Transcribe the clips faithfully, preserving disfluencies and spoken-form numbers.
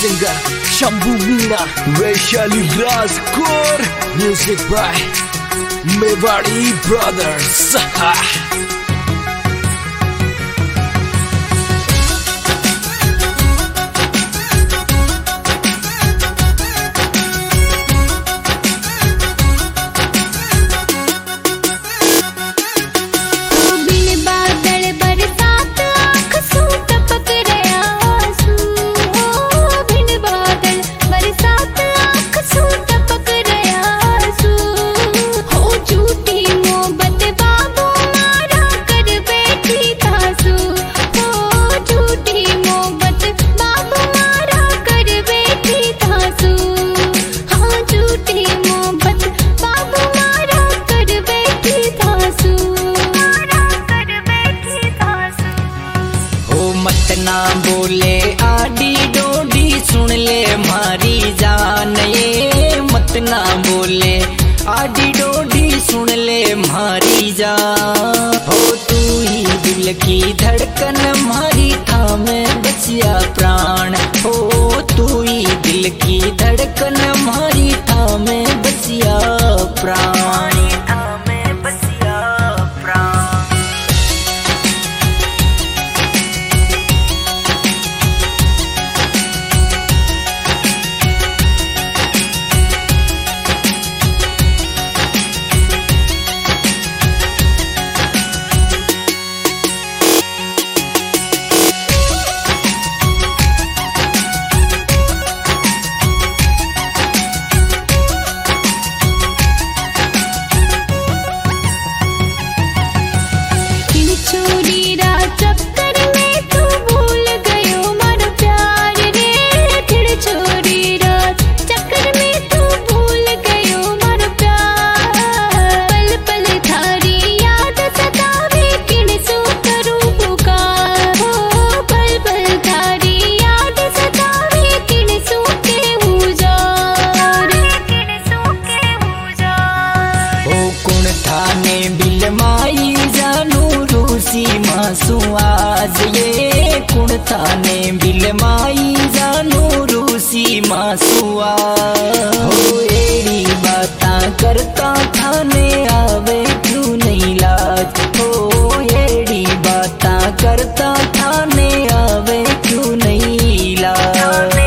singer Shambhu Meena, Vaishali Rajkor, music by Mewadi Brothers. ना बोले आडी डोडी सुन ले मारी जान, ये मत ना बोले आडी डोडी सुन ले मारी जान। हो तू ही दिल की धड़कन मारी थामे बसिया प्राण, हो तू ही दिल की धड़कन मारी थामे बसिया प्राण। मासू आज ये कुण थाने बिल माई जानू रूसी मासुआ। हो एड़ी बाता करता थाने आवे क्यों नहीं लाज, हो एड़ी बाता करता थाने आवे क्यों नहीं लाज।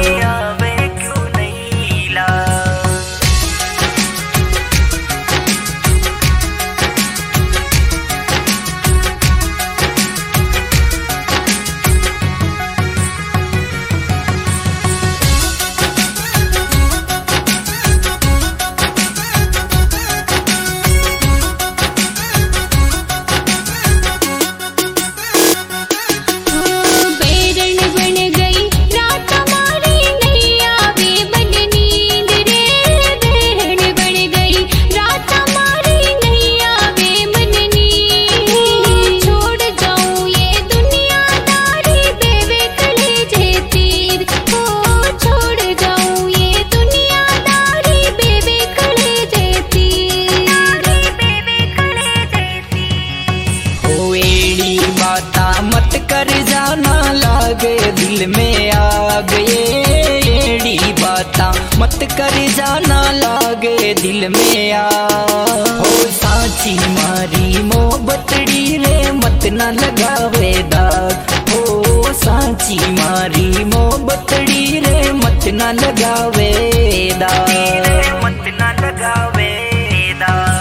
मत कर जाना लागे दिल में आग, ये एड़ी बाता मत कर जाना लागे दिल में आग। हो सांची मारी मोहब्बतड़ी रे मत ना लगावे दाग, हो सांची मारी मोहब्बतड़ी रे मत ना लगावे दाग, मत ना लगावे दाग।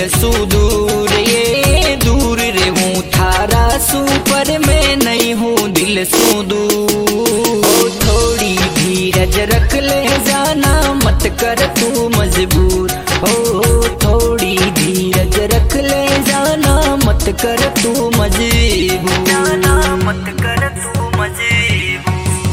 दिल सु दूर ये दूर रे हूँ थारा सु पर मैं नहीं हूँ दिल सु दूर। थोड़ी धीरज रख ले जाना मत कर तू मजबूर, ओ थोड़ी धीरज रख ले जाना मत कर तू मजबूर, जाना मत कर तू मजबूर।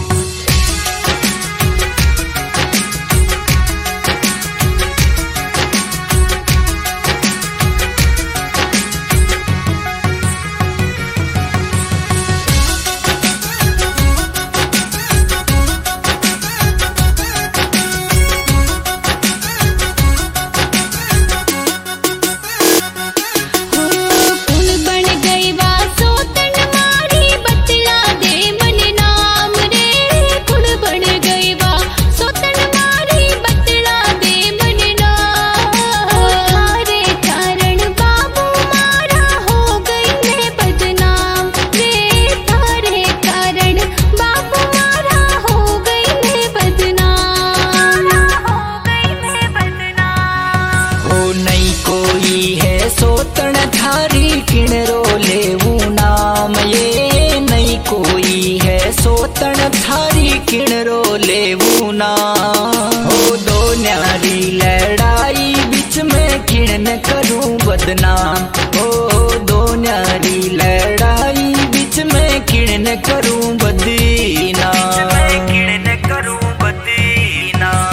सोतन थारी किणरो लेवू नाम ये नहीं कोई है सोतन थारी किणरो लेवू नाम। हो दो न्यारी लड़ाई बीच में किण करूं बदनाम, हो दो न्यारी लड़ाई बीच में किण करूं बदनाम, किण करूं बदनाम।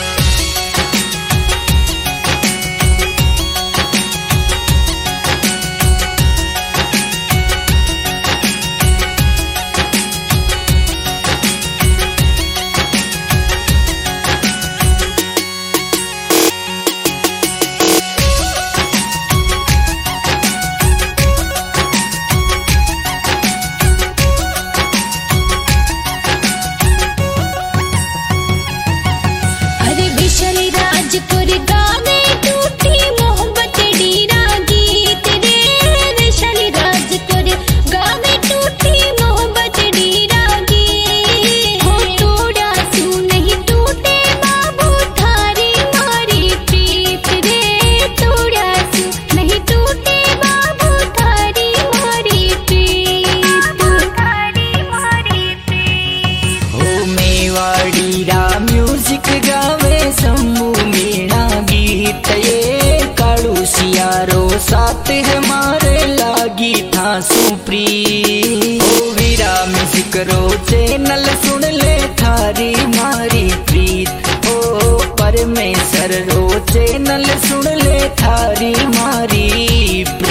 म्यूजिक गावे शंभू मीणा गीत ये कालू सियारो साथ हमारे लागी था सुप्री। ओ वीरा म्यूजिक रो चैनल सुन ले थारी मारी प्रीत, ओ परमेश्वर रो चैनल सुन ले थारी मारी।